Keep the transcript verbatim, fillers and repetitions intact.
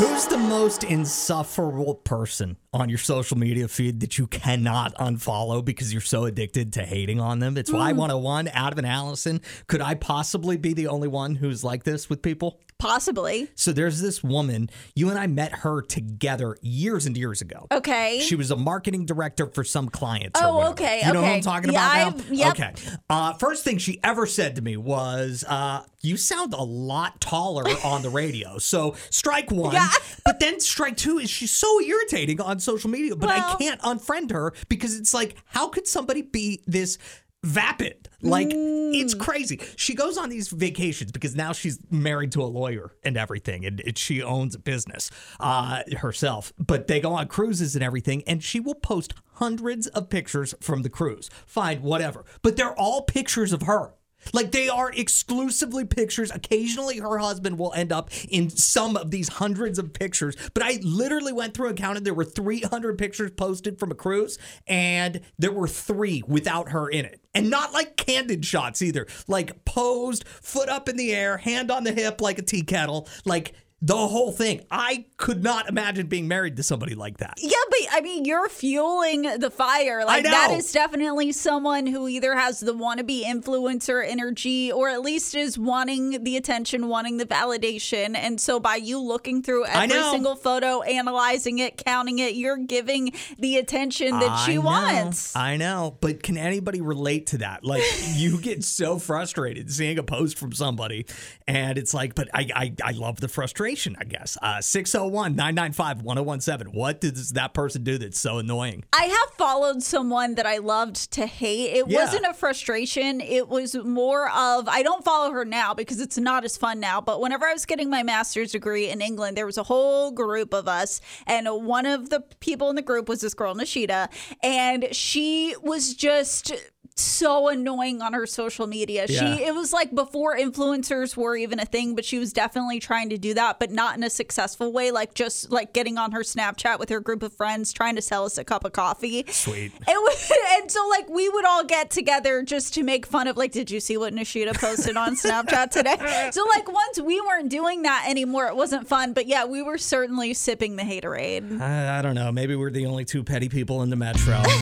Who's the most insufferable person on your social media feed that you cannot unfollow because you're so addicted to hating on them? It's Y one oh one, Adam and Allison. Could I possibly be the only one who's like this with people? Possibly. So there's this woman, you and I met her together years and years ago. Okay. She was a marketing director for some clients. Oh, or whatever. okay. You know okay. what I'm talking yeah, about now? I've, yep. Okay. Uh, first thing she ever said to me was, uh, you sound a lot taller on the radio. So strike one. Yeah. But then strike two is she's so irritating on social media, but Well, I can't unfriend her because it's like, how could somebody be this vapid? Like, mm. it's crazy. She goes on these vacations because now she's married to a lawyer and everything, and it, she owns a business uh, herself. But they go on cruises and everything, and she will post hundreds of pictures from the cruise. Fine, whatever. But they're all pictures of her. Like, they are exclusively pictures. Occasionally, her husband will end up in some of these hundreds of pictures. But I literally went through and counted. There were three hundred pictures posted from a cruise, and there were three without her in it. And not like candid shots either. Like, posed, foot up in the air, hand on the hip like a tea kettle. Like, the whole thing. I could not imagine being married to somebody like that. Yeah, but I mean, you're fueling the fire. Like, I know. that is definitely someone who either has the wannabe influencer energy or at least is wanting the attention, wanting the validation. And so by you looking through every single photo, analyzing it, counting it, you're giving the attention that I she know. wants. I know. But can anybody relate to that? Like, you get so frustrated seeing a post from somebody, and it's like, but I, I, I love the frustration. I guess. Uh, six oh one, nine nine five, one oh one seven. What does that person do that's so annoying? I have followed someone that I loved to hate. It Yeah. wasn't a frustration. It was more of, I don't follow her now because it's not as fun now. But whenever I was getting my master's degree in England, there was a whole group of us. And one of the people in the group was this girl, Nishida. And she was just so annoying on her social media. Yeah. She it was like before influencers were even a thing, but she was definitely trying to do that, but not in a successful way, like just like getting on her Snapchat with her group of friends trying to sell us a cup of coffee. Sweet. It was, and so like we would all get together just to make fun of, like, did you see what Nishida posted on Snapchat today? So like once we weren't doing that anymore, it wasn't fun, but yeah, we were certainly sipping the haterade. I, I don't know. Maybe we're the only two petty people in the metro.